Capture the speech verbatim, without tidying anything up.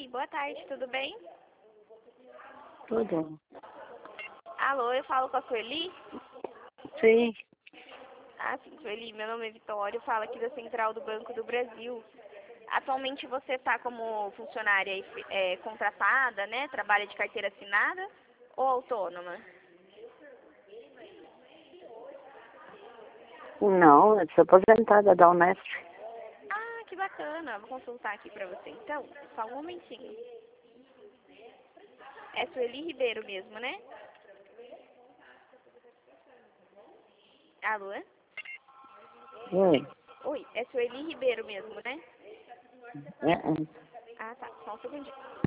Oi, boa tarde, tudo bem? Tudo. Alô, eu falo com a Sueli? Sim. Ah, sim, Sueli, meu nome é Vitória, eu falo aqui da Central do Banco do Brasil. Atualmente você está como funcionária é, contratada, né? Trabalha de carteira assinada ou autônoma? Não, eu sou aposentada da Unesp. Ah, que bacana. Vou consultar aqui pra você. Então, só um momentinho. É Sueli Ribeiro mesmo, né? Alô? Oi. Oi, é Sueli Ribeiro mesmo, né? É, é. Ah, tá. Só um segundinho.